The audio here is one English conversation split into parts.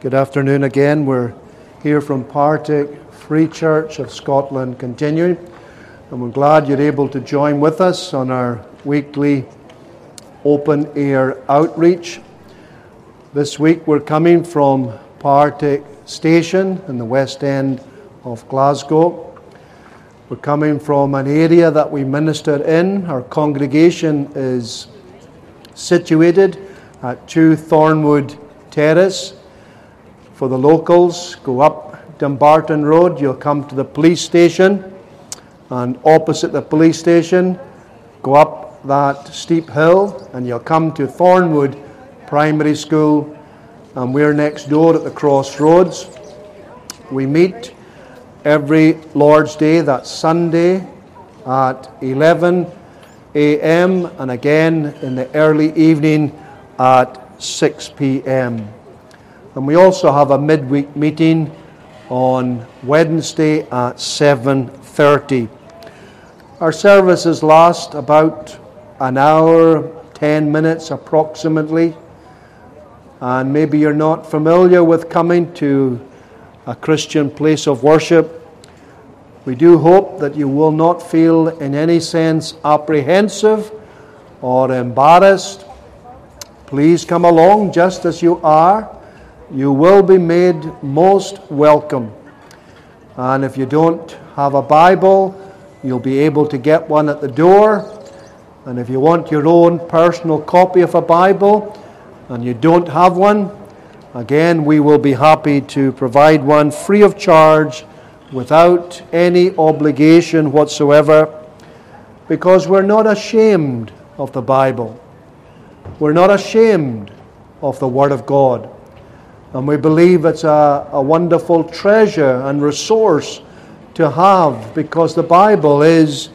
Good afternoon again. We're here from Partick Free Church of Scotland continuing, and we're glad you're able to join with us on our weekly open air outreach. This week we're coming from Partick Station in the West End of Glasgow. We're coming from an area that we minister in. Our congregation is situated at 2 Thornwood Terrace. For the locals, go up Dumbarton Road, you'll come to the police station, and opposite the police station, go up that steep hill and you'll come to Thornwood Primary School, and we're next door at the crossroads. We meet every Lord's Day, that's Sunday, at 11 a.m. and again in the early evening at 6 p.m. And we also have a midweek meeting on Wednesday at 7:30. Our services last about an hour, 10 minutes approximately. And maybe you're not familiar with coming to a Christian place of worship. We do hope that you will not feel in any sense apprehensive or embarrassed. Please come along just as you are. You will be made most welcome. And if you don't have a Bible, you'll be able to get one at the door. And if you want your own personal copy of a Bible and you don't have one, again, we will be happy to provide one free of charge without any obligation whatsoever, because we're not ashamed of the Bible. We're not ashamed of the Word of God. And we believe it's a wonderful treasure and resource to have, because the Bible is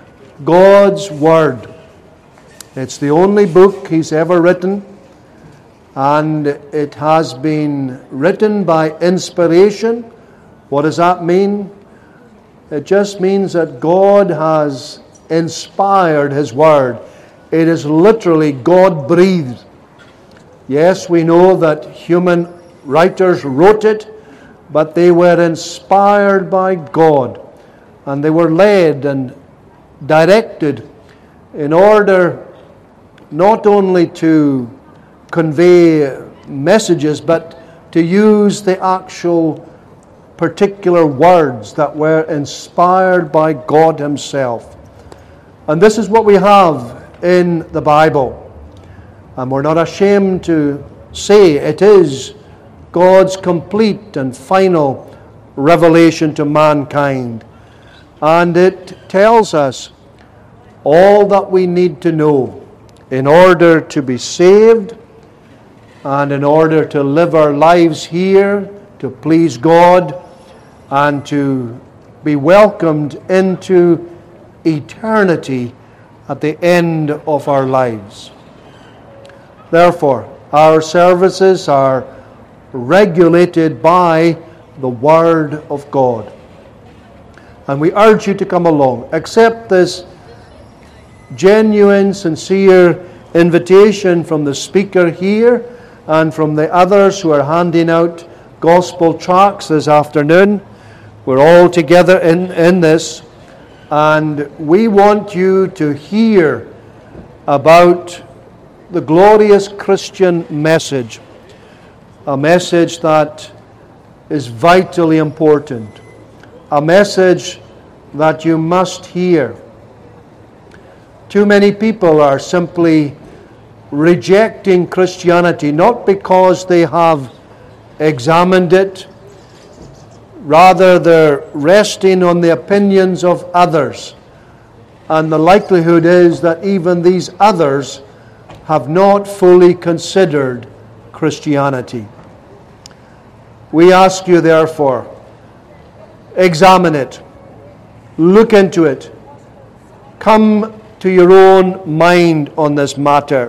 God's Word. It's the only book He's ever written, and it has been written by inspiration. What does that mean? It just means that God has inspired His Word. It is literally God-breathed. Yes, we know that human writers wrote it, but they were inspired by God, and they were led and directed in order not only to convey messages, but to use the actual particular words that were inspired by God Himself. And this is what we have in the Bible. And we're not ashamed to say it is God's complete and final revelation to mankind. And it tells us all that we need to know in order to be saved and in order to live our lives here to please God and to be welcomed into eternity at the end of our lives. Therefore, our services are regulated by the Word of God. And we urge you to come along. Accept this genuine, sincere invitation from the speaker here and from the others who are handing out gospel tracts this afternoon. We're all together in this, and we want you to hear about the glorious Christian message, a message that is vitally important, a message that you must hear. Too many people are simply rejecting Christianity, not because they have examined it, rather they're resting on the opinions of others. And the likelihood is that even these others have not fully considered Christianity. We ask you, therefore, examine it, look into it, come to your own mind on this matter.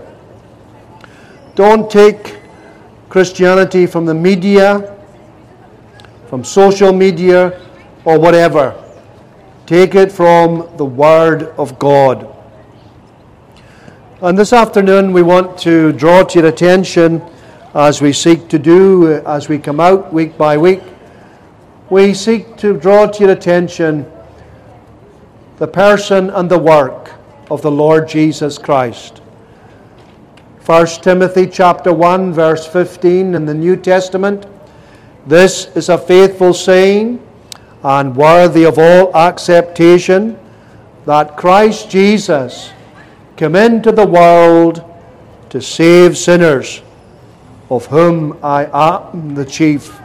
Don't take Christianity from the media, from social media, or whatever. Take it from the Word of God. And this afternoon we want to draw to your attention as we seek to do, as we come out week by week, we seek to draw to your attention the person and the work of the Lord Jesus Christ. 1 Timothy chapter 1, verse 15 in the New Testament. This is a faithful saying and worthy of all acceptation, that Christ Jesus came into the world to save sinners, of whom I am the chief.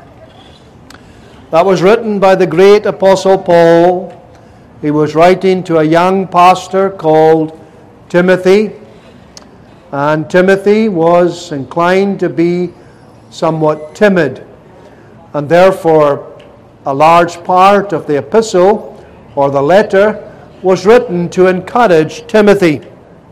That was written by the great Apostle Paul. He was writing to a young pastor called Timothy, and Timothy was inclined to be somewhat timid, and therefore a large part of the epistle or the letter was written to encourage Timothy.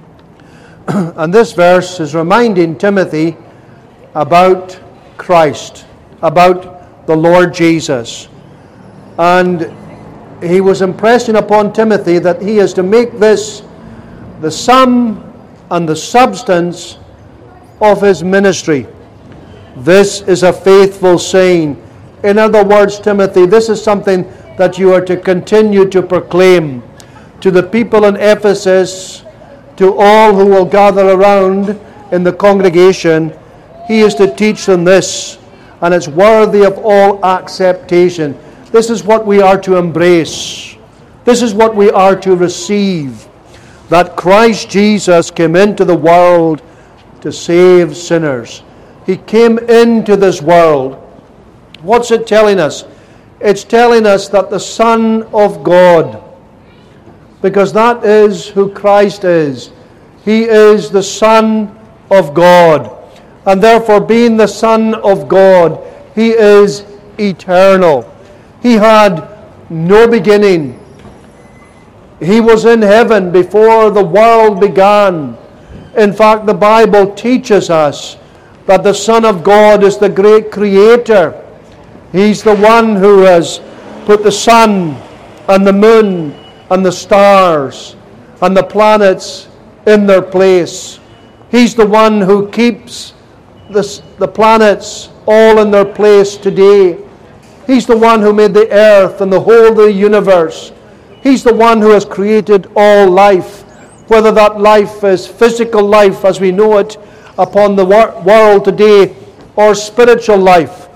And this verse is reminding Timothy about Christ, about the Lord Jesus. And he was impressing upon Timothy that he is to make this the sum and the substance of his ministry. This is a faithful saying. In other words, Timothy, this is something that you are to continue to proclaim to the people in Ephesus, to all who will gather around in the congregation. He is to teach them this, and it's worthy of all acceptation. This is what we are to embrace. This is what we are to receive. That Christ Jesus came into the world to save sinners. He came into this world. What's it telling us? It's telling us that the Son of God, because that is who Christ is. He is the Son of God. And therefore, being the Son of God, He is eternal. He had no beginning. He was in heaven before the world began. In fact, the Bible teaches us that the Son of God is the great Creator. He's the one who has put the sun and the moon and the stars and the planets in their place. He's the one who keeps the planets all in their place today. He's the one who made the earth and the whole of the universe. He's the one who has created all life, whether that life is physical life as we know it upon the world today, or spiritual life.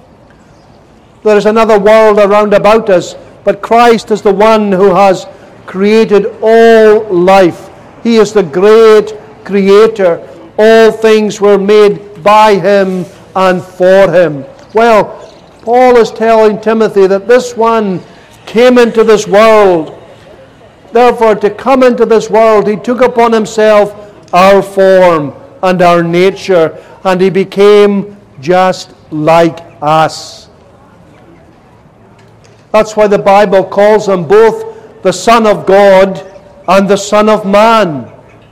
There is another world around about us, but Christ is the one who has created all life. He is the great Creator. All things were made by Him and for Him. Well, Paul is telling Timothy that this one came into this world. Therefore, to come into this world, He took upon Himself our form and our nature, and He became just like us. That's why the Bible calls Him both the Son of God and the Son of Man.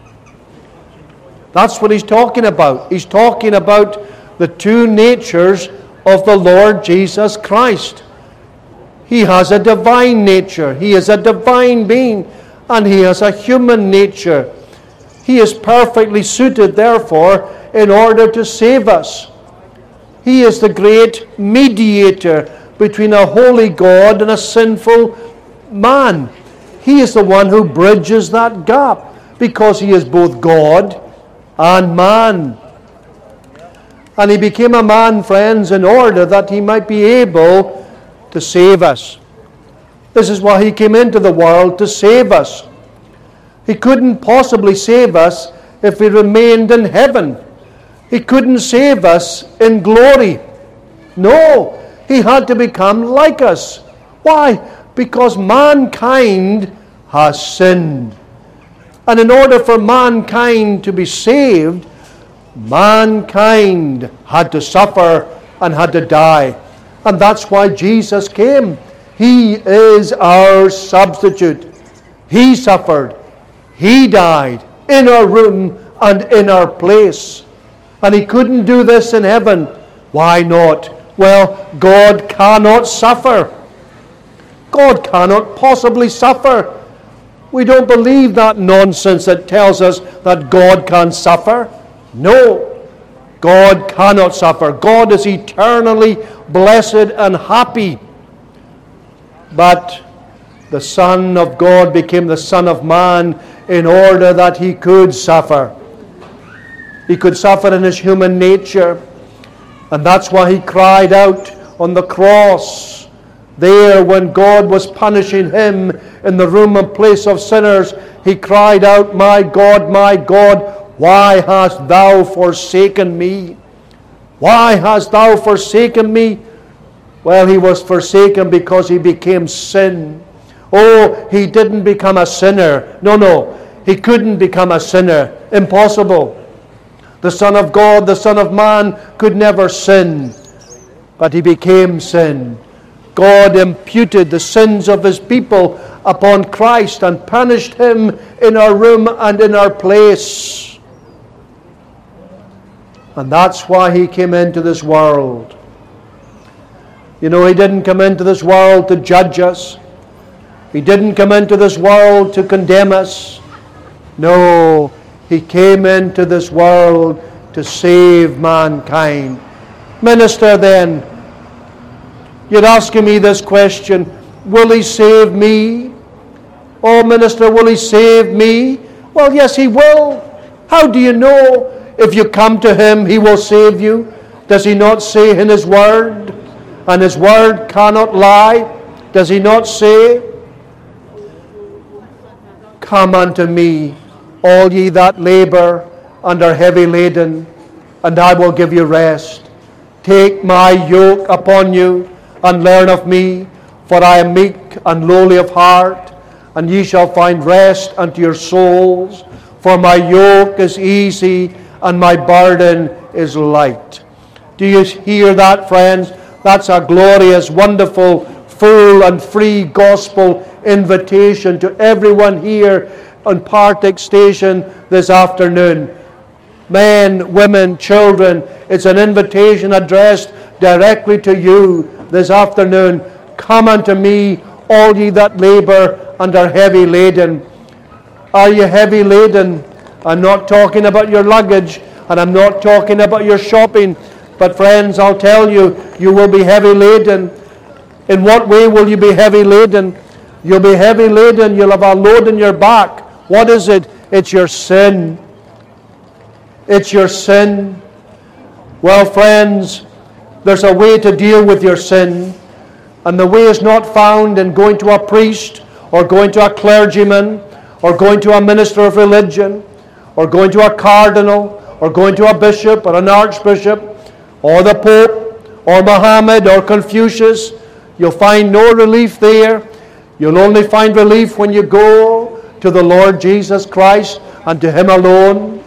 That's what He's talking about. He's talking about the two natures of the Lord Jesus Christ. He has a divine nature. He is a divine being, and He has a human nature. He is perfectly suited, therefore, in order to save us. He is the great mediator between a holy God and a sinful man. He is the one who bridges that gap, because He is both God and man. And He became a man, friends, in order that He might be able to save us. This is why He came into the world, to save us. He couldn't possibly save us if He remained in heaven. He couldn't save us in glory. No, He had to become like us. Why? Because mankind has sinned. And in order for mankind to be saved, mankind had to suffer and had to die. And that's why Jesus came. He is our substitute. He suffered. He died in our room and in our place. And He couldn't do this in heaven. Why not? Well, God cannot suffer. God cannot possibly suffer. We don't believe that nonsense that tells us that God can suffer. No. God cannot suffer. God is eternally blessed and happy. But the Son of God became the Son of Man in order that He could suffer. He could suffer in His human nature. And that's why He cried out on the cross there when God was punishing Him in the room and place of sinners. He cried out, my God, why hast Thou forsaken me? Why hast Thou forsaken me? Well, He was forsaken because He became sin. Oh, He didn't become a sinner. No. He couldn't become a sinner. Impossible. The Son of God, the Son of Man, could never sin. But He became sin. God imputed the sins of His people upon Christ and punished Him in our room and in our place. And that's why He came into this world. You know, He didn't come into this world to judge us. He didn't come into this world to condemn us. No, He came into this world to save mankind. Minister, then, you're asking me this question, will He save me? Oh, minister, will He save me? Well, yes, He will. How do you know? If you come to Him, He will save you. Does He not say in His Word? And His Word cannot lie. Does He not say, come unto me, all ye that labor and are heavy laden, and I will give you rest. Take my yoke upon you, and learn of me, for I am meek and lowly of heart, and ye shall find rest unto your souls. For my yoke is easy, and my burden is light. Do you hear that, friends? That's a glorious, wonderful, full and free gospel invitation to everyone here on Partick Station this afternoon. Men, women, children, it's an invitation addressed directly to you this afternoon. Come unto me, all ye that labor and are heavy laden. Are you heavy laden? I'm not talking about your luggage, and I'm not talking about your shopping, but friends, I'll tell you, you will be heavy laden. In what way will you be heavy laden? You'll be heavy laden, you'll have a load in your back. What is it? It's your sin. It's your sin. Well, friends, there's a way to deal with your sin, and the way is not found in going to a priest or going to a clergyman or going to a minister of religion or going to a cardinal or going to a bishop or an archbishop or the Pope or Muhammad or Confucius. You'll find no relief there. You'll only find relief when you go to the Lord Jesus Christ and to Him alone.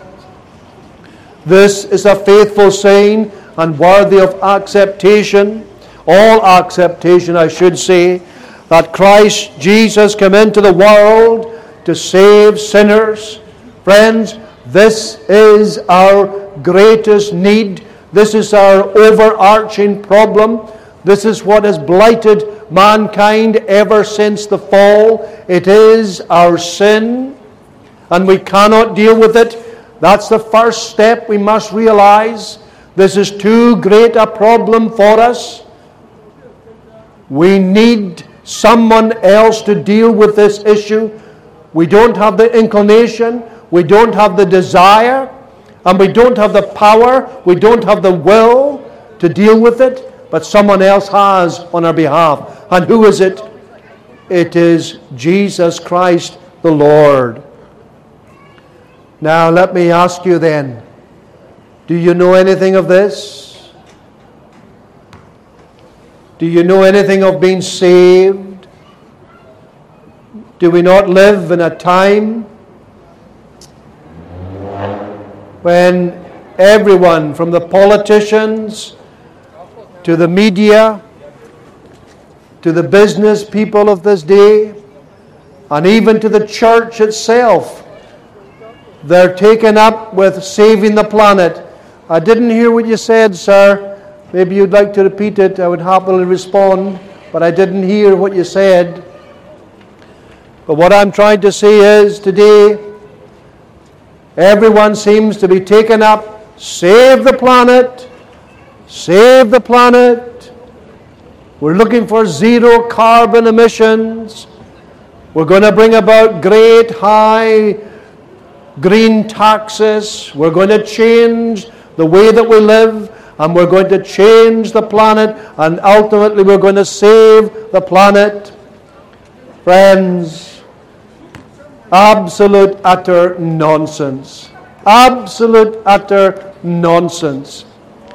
This is a faithful saying and worthy of acceptation, all acceptation I should say, that Christ Jesus came into the world to save sinners. Friends, this is our greatest need. This is our overarching problem. This is what has blighted mankind ever since the fall. It is our sin, and we cannot deal with it. That's the first step we must realize. This is too great a problem for us. We need someone else to deal with this issue. We don't have the inclination, we don't have the desire, and we don't have the power, we don't have the will to deal with it, but someone else has on our behalf. And who is it? It is Jesus Christ the Lord. Now let me ask you then, do you know anything of this? Do you know anything of being saved? Do we not live in a time when everyone, from the politicians to the media to the business people of this day, and even to the church itself, they're taken up with saving the planet? I didn't hear what you said, sir. Maybe you'd like to repeat it. I would happily respond, but I didn't hear what you said. But what I'm trying to say is, today, everyone seems to be taken up Save the planet. Save the planet. We're looking for zero carbon emissions. We're going to bring about great high green taxes. We're going to change the way that we live, and we're going to change the planet, and ultimately we're going to save the planet. Friends, absolute utter nonsense. Absolute utter nonsense.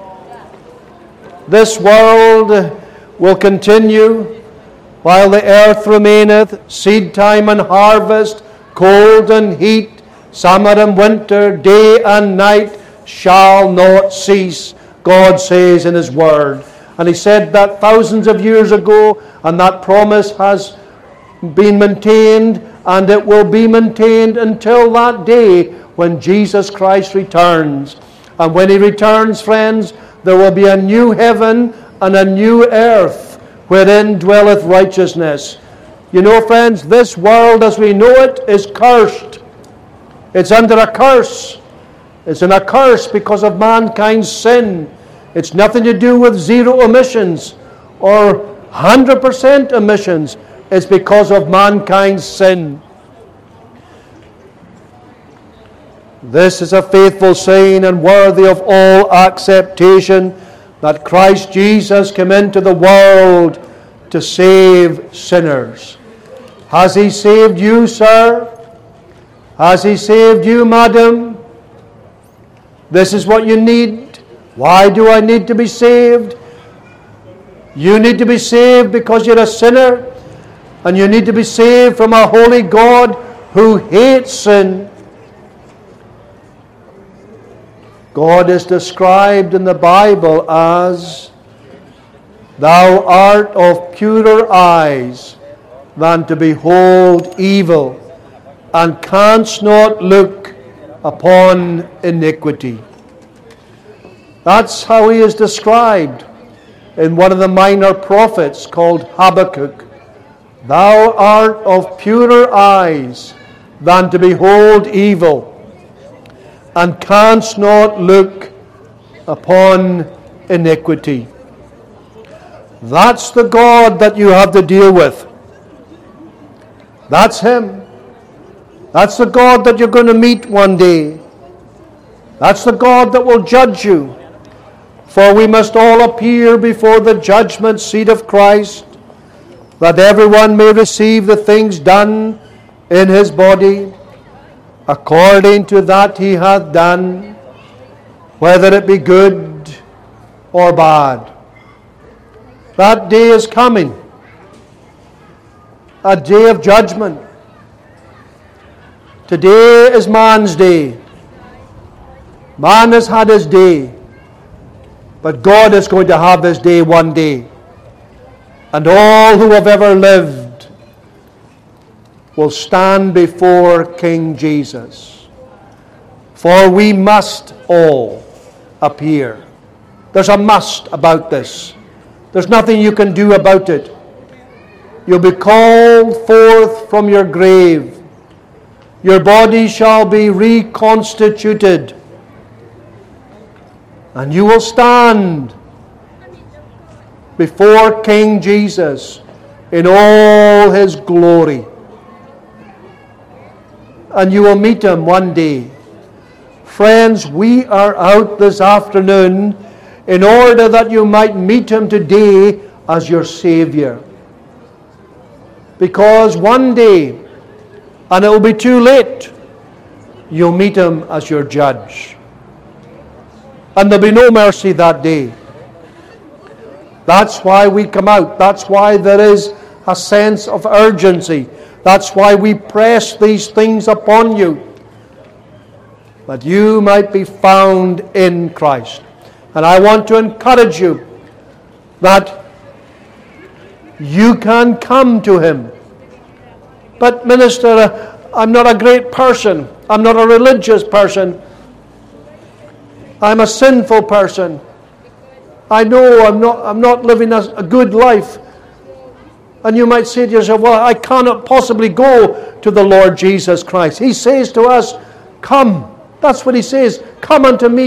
This world will continue while the earth remaineth, seed time and harvest, cold and heat, summer and winter, day and night shall not cease, God says in His Word. And He said that thousands of years ago, and that promise has been maintained, and it will be maintained until that day when Jesus Christ returns. And when He returns, friends, there will be a new heaven and a new earth wherein dwelleth righteousness. You know, friends, this world as we know it is cursed. It's under a curse. It's in a curse because of mankind's sin. It's nothing to do with zero emissions or 100% emissions. It's because of mankind's sin. This is a faithful saying and worthy of all acceptation, that Christ Jesus came into the world to save sinners. Has He saved you, sir? Has He saved you, madam? This is what you need. Why do I need to be saved? You need to be saved because you're a sinner, and you need to be saved from a holy God who hates sin. God is described in the Bible as, "Thou art of purer eyes than to behold evil, and canst not look upon iniquity." That's how He is described in one of the minor prophets called Habakkuk. "Thou art of purer eyes than to behold evil, and canst not look upon iniquity." That's the God that you have to deal with. That's Him. That's the God that you're going to meet one day. That's the God that will judge you. For we must all appear before the judgment seat of Christ, that everyone may receive the things done in his body, according to that he hath done, whether it be good or bad. That day is coming, a day of judgment. Today is man's day. Man has had his day, but God is going to have His day one day. And all who have ever lived will stand before King Jesus. For we must all appear. There's a must about this. There's nothing you can do about it. You'll be called forth from your grave. Your body shall be reconstituted. And you will stand before King Jesus in all His glory. And you will meet Him one day. Friends, we are out this afternoon in order that you might meet Him today as your Savior. Because one day, and it will be too late, you'll meet Him as your judge. And there'll be no mercy that day. That's why we come out. That's why there is a sense of urgency. That's why we press these things upon you, that you might be found in Christ. And I want to encourage you that you can come to Him. But minister, I'm not a great person. I'm not a religious person. I'm a sinful person. I know I'm not living a good life. And you might say to yourself, well, I cannot possibly go to the Lord Jesus Christ. He says to us, come. That's what He says. Come unto me,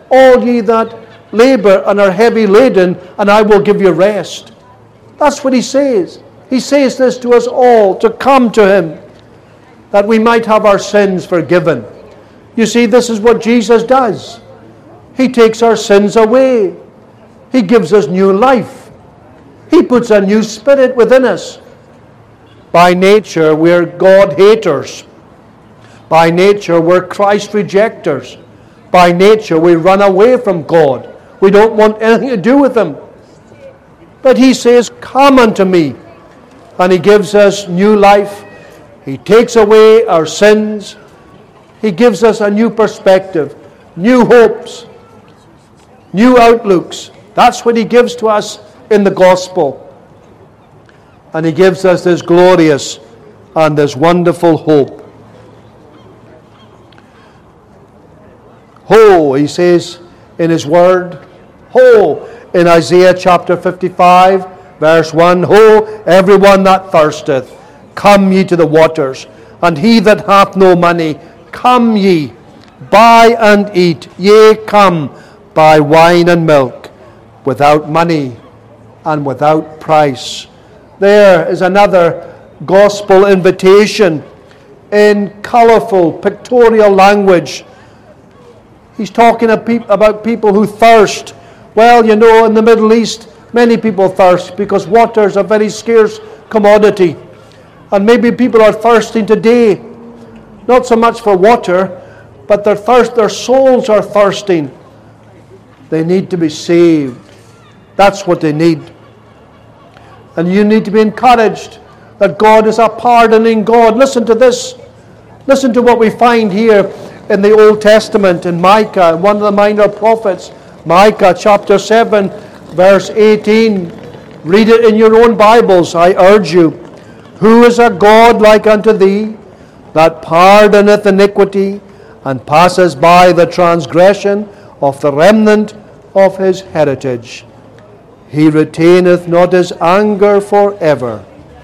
all ye that labor and are heavy laden, and I will give you rest. That's what he says. He says this to us all, to come to him, that we might have our sins forgiven. You see, this is what Jesus does. He takes our sins away. He gives us new life. He puts a new spirit within us. By nature, we're God-haters. By nature, we're Christ-rejectors. By nature, we run away from God. We don't want anything to do with him. But he says, come unto me. And he gives us new life. He takes away our sins. He gives us a new perspective, new hopes, new outlooks. That's what he gives to us in the gospel. And he gives us this glorious and this wonderful hope. Ho, he says in his word, ho, in Isaiah chapter 55, verse 1, ho, everyone that thirsteth, come ye to the waters, and he that hath no money, come ye, buy and eat, yea, come, buy wine and milk, without money and without price. There is another gospel invitation in colourful, pictorial language. He's talking about people who thirst. Well, you know, in the Middle East, many people thirst because water is a very scarce commodity. And maybe people are thirsting today, not so much for water, but their souls are thirsting. They need to be saved. That's what they need. And you need to be encouraged that God is a pardoning God. Listen to this. Listen to what we find here in the Old Testament, in Micah, one of the minor prophets. Micah chapter 7, verse 18. Read it in your own Bibles, I urge you. Who is a God like unto thee, that pardoneth iniquity, and passes by the transgression of the remnant of his heritage? He retaineth not his anger forever,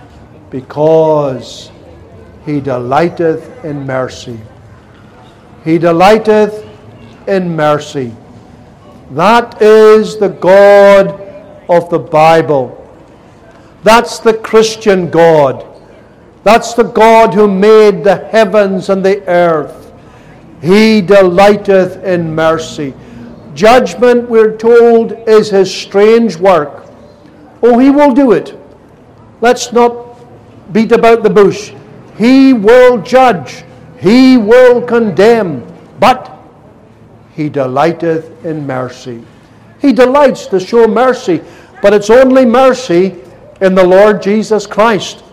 because he delighteth in mercy. He delighteth in mercy. That is the God of the Bible. That's the Christian God. That's the God who made the heavens and the earth. He delighteth in mercy. Judgment, we're told, is his strange work. Oh, he will do it. Let's not beat about the bush. He will judge. He will condemn. But he delighteth in mercy. He delights to show mercy. But it's only mercy in the Lord Jesus Christ.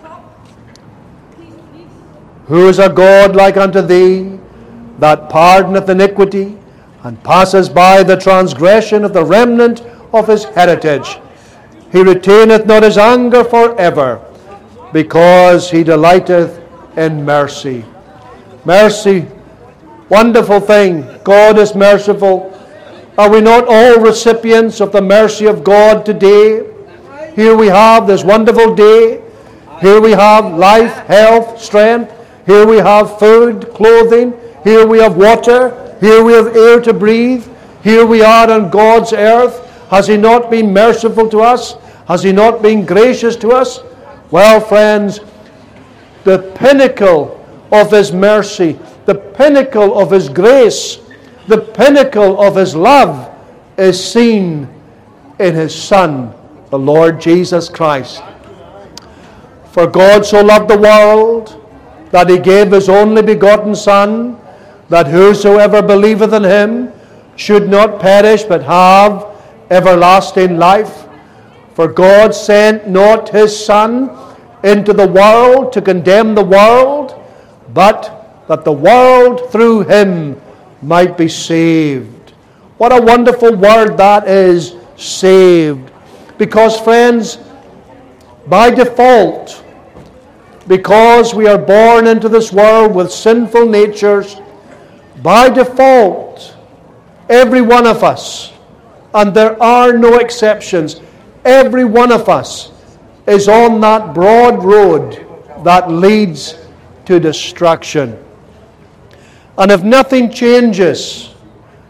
Who is a God like unto thee, that pardoneth iniquity, and passes by the transgression of the remnant of his heritage? He retaineth not his anger forever, because he delighteth in mercy. Mercy, wonderful thing. God is merciful. Are we not all recipients of the mercy of God today? Here we have this wonderful day. Here we have life, health, strength. Here we have food, clothing. Here we have water. Here we have air to breathe. Here we are on God's earth. Has he not been merciful to us? Has he not been gracious to us? Well, friends, the pinnacle of his mercy, the pinnacle of his grace, the pinnacle of his love is seen in his Son, the Lord Jesus Christ. For God so loved the world that he gave his only begotten Son, that whosoever believeth in him should not perish but have everlasting life. For God sent not his Son into the world to condemn the world, but that the world through him might be saved. What a wonderful word that is, saved. Because, friends, by default, because we are born into this world with sinful natures, by default, every one of us, and there are no exceptions, every one of us is on that broad road that leads to destruction. And if nothing changes,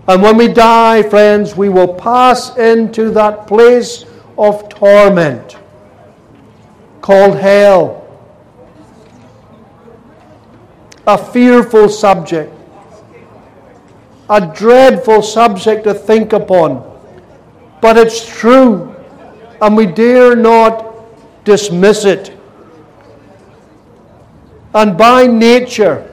And when we die, friends, we will pass into that place of torment called hell. A fearful subject, a dreadful subject to think upon. But it's true, and we dare not dismiss it. And by nature,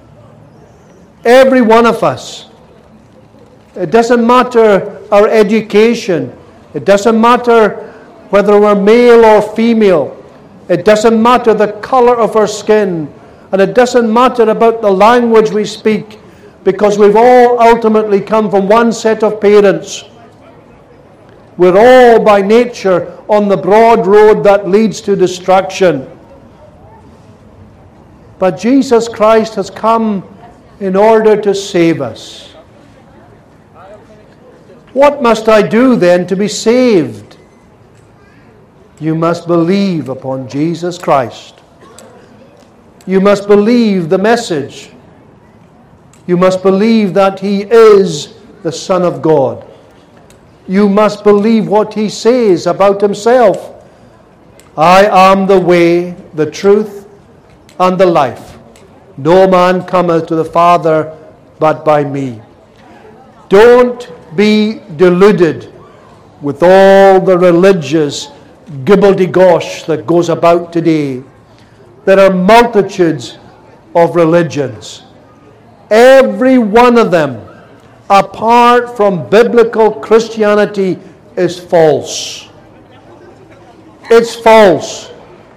every one of us, it doesn't matter our education, it doesn't matter whether we're male or female, it doesn't matter the color of our skin, and it doesn't matter about the language we speak, because we've all ultimately come from one set of parents. We're all by nature on the broad road that leads to destruction. But Jesus Christ has come in order to save us. What must I do then to be saved? You must believe upon Jesus Christ. You must believe the message. You must believe that He is the Son of God. You must believe what He says about Himself. I am the way, the truth, and the life. No man cometh to the Father but by me. Don't be deluded with all the religious gibbledy-gosh that goes about today. There are multitudes of religions. Every one of them, apart from biblical Christianity, is false. It's false.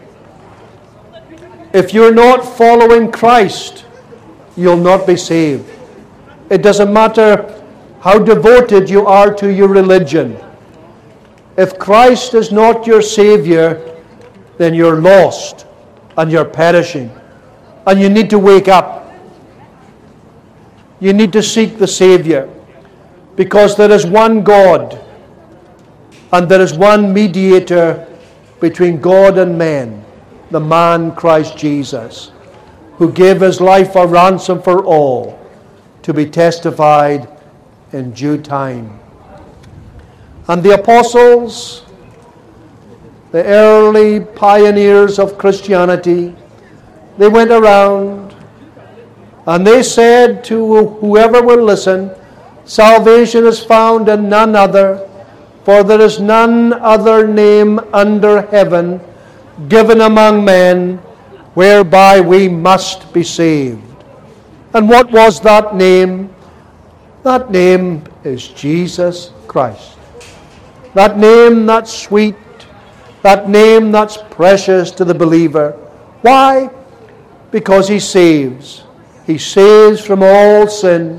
If you're not following Christ, you'll not be saved. It doesn't matter how devoted you are to your religion. If Christ is not your Savior, then you're lost and you're perishing. And you need to wake up. You need to seek the Savior, because there is one God and there is one mediator between God and men, the man Christ Jesus, who gave His life a ransom for all, to be testified in due time. And the apostles, the early pioneers of Christianity, they went around and they said to whoever will listen, salvation is found in none other, for there is none other name under heaven given among men whereby we must be saved. And what was that name? That name is Jesus Christ. That name that's sweet, that name that's precious to the believer. Why? Because He saves. He saves from all sin.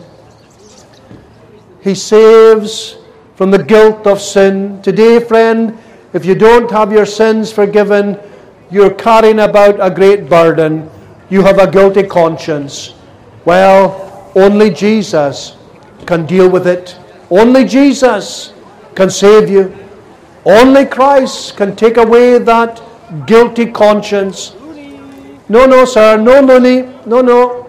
He saves from the guilt of sin. Today, friend, if you don't have your sins forgiven, you're carrying about a great burden. You have a guilty conscience. Well, only Jesus can deal with it. Only Jesus can save you. Only Christ can take away that guilty conscience. No, sir. No, loony. No.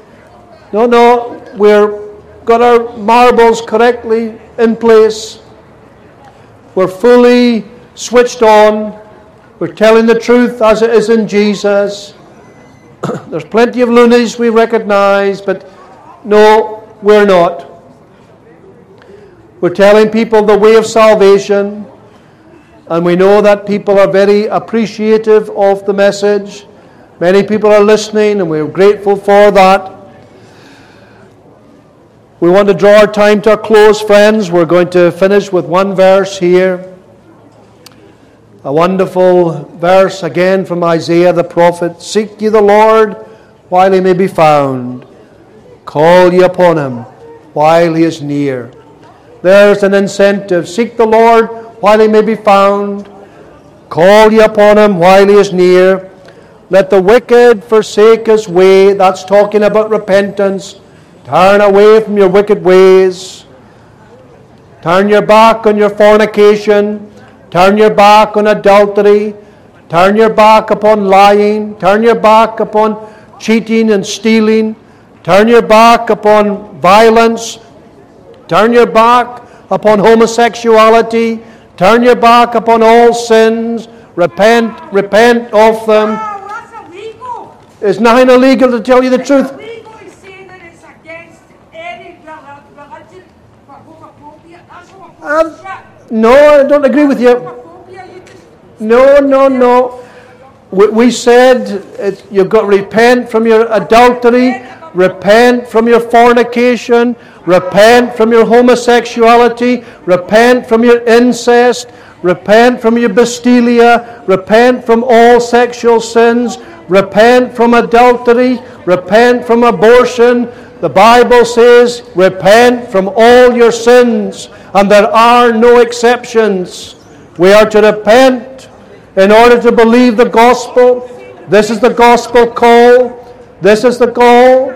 We've got our marbles correctly in place. We're fully switched on. We're telling the truth as it is in Jesus. There's plenty of loonies we recognize, but no, we're not. We're telling people the way of salvation, and we know that people are very appreciative of the message. Many people are listening, and we're grateful for that. We want to draw our time to a close, friends. We're going to finish with one verse here. A wonderful verse again from Isaiah the prophet. Seek ye the Lord while He may be found. Call ye upon Him while He is near. There's an incentive. Seek the Lord while He may be found. Call ye upon Him while He is near. Let the wicked forsake his way. That's talking about repentance. Turn away from your wicked ways. Turn your back on your fornication. Turn your back on adultery. Turn your back upon lying. Turn your back upon cheating and stealing. Turn your back upon violence. Turn your back upon homosexuality. Turn your back upon all sins. Repent of them. Oh, that's illegal. It's nothing illegal, to tell you the truth. It's illegal to say that it's against any religion for homophobia. That's homophobia. No, I don't agree with you. Homophobia, you just... No. We said you've got to repent from your adultery, repent from your fornication, repent from your homosexuality, repent from your incest, repent from your bestilia, repent from all sexual sins, repent from adultery, repent from abortion. The Bible says, repent from all your sins, and there are no exceptions. We are to repent in order to believe the gospel. This is the gospel call. This is the call.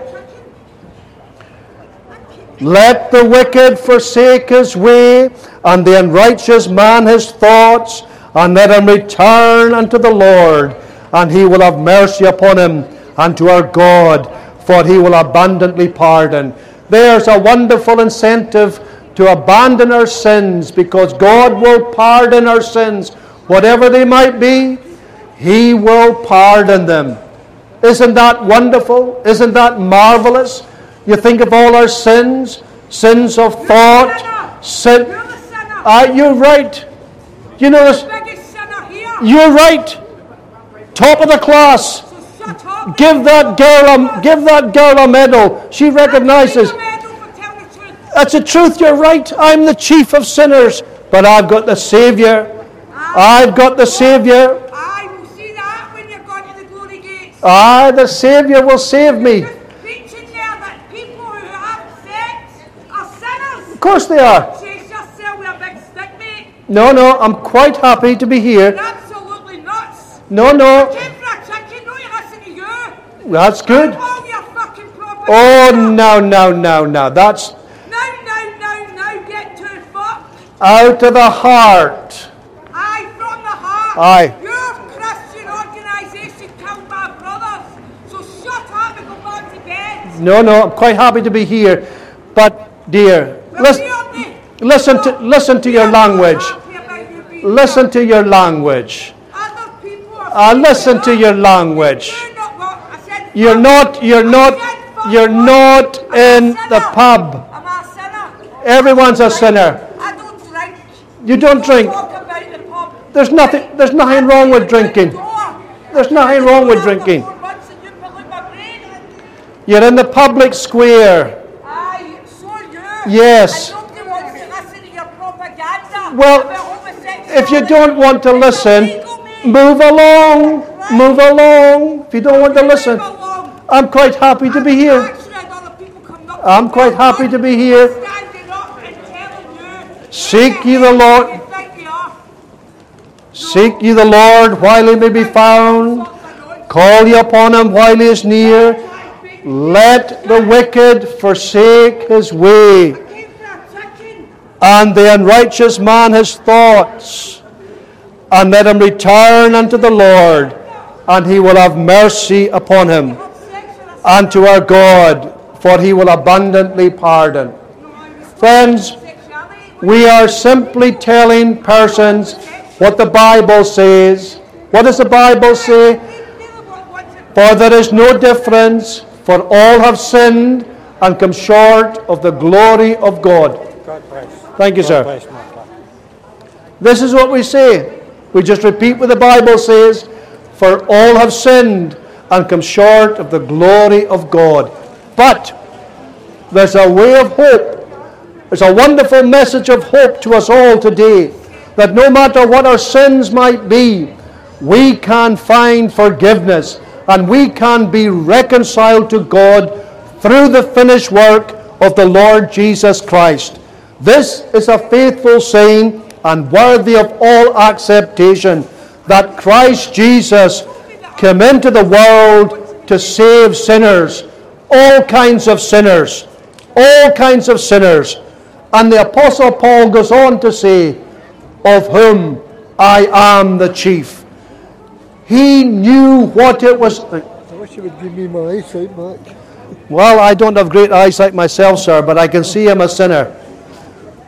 Let the wicked forsake his way, and the unrighteous man his thoughts, and let him return unto the Lord, and he will have mercy upon him, and to our God, for he will abundantly pardon. There's a wonderful incentive to abandon our sins, because God will pardon our sins. Whatever they might be, he will pardon them. Isn't that wonderful? Isn't that marvelous? You think of all our sins, sins of thought, sin. You're the sinner. You're right. You know this. The biggest sinner here. You're right. Top of the class. So shut up. Give that girl a medal. She recognizes. That's the truth. You're right. I'm the chief of sinners, but I've got the Savior. I've got the Savior. I will see that when you're going to the glory gates. The Savior will save me. Preaching there that people who have sex are sinners. Of course they are. Chase yourself with a big stick, mate. No, I'm quite happy to be here. You're absolutely nuts. No. I came for a chicken, don't you listen to you. That's good. All your fucking propaganda. Oh, no. That's No, get to fuck. out of the heart. Aye, from the heart. Aye. Your Christian organisation killed my brothers. So shut up and go back to bed. No, I'm quite happy to be here. But, dear, listen to your language. Listen to your language. Listen to your language. You're not in the pub. Am I a sinner? Everyone's a sinner. I don't drink. You don't drink. Talk about the pub. There's nothing wrong with drinking. There's nothing wrong with drinking. You're in the public square. Aye, so are you. Yes. And nobody wants to listen to your propaganda. Well, about homosexuality. if you don't want to listen, move along. Move along. If you don't want to listen, I'm quite happy to be here. I'm quite happy to be here. Seek ye the Lord. Seek ye the Lord while he may be found. Call ye upon him while he is near. Let the wicked forsake his way, and the unrighteous man his thoughts, and let him return unto the Lord, and he will have mercy upon him, and to our God, for he will abundantly pardon. Friends, we are simply telling persons what the Bible says. What does the Bible say? For there is no difference, for all have sinned and come short of the glory of God. Thank you, sir. This is what we say. We just repeat what the Bible says. For all have sinned and come short of the glory of God. But there's a way of hope. There's a wonderful message of hope to us all today. That no matter what our sins might be, we can find forgiveness. And we can be reconciled to God through the finished work of the Lord Jesus Christ. This is a faithful saying and worthy of all acceptation, that Christ Jesus came into the world to save sinners, all kinds of sinners, all kinds of sinners. And the Apostle Paul goes on to say, of whom I am the chief. He knew what it was. I wish you would give me my eyesight back. Well, I don't have great eyesight myself, sir, but I can see I'm a sinner.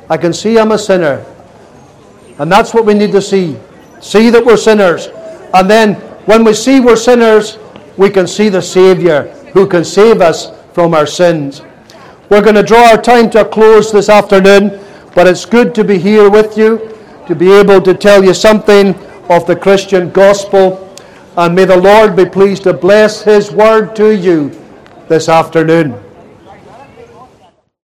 I can see I'm a sinner. And that's what we need to see. See that we're sinners. And then when we see we're sinners, we can see the Savior who can save us from our sins. We're going to draw our time to a close this afternoon, but it's good to be here with you, to be able to tell you something of the Christian gospel. And may the Lord be pleased to bless His word to you this afternoon.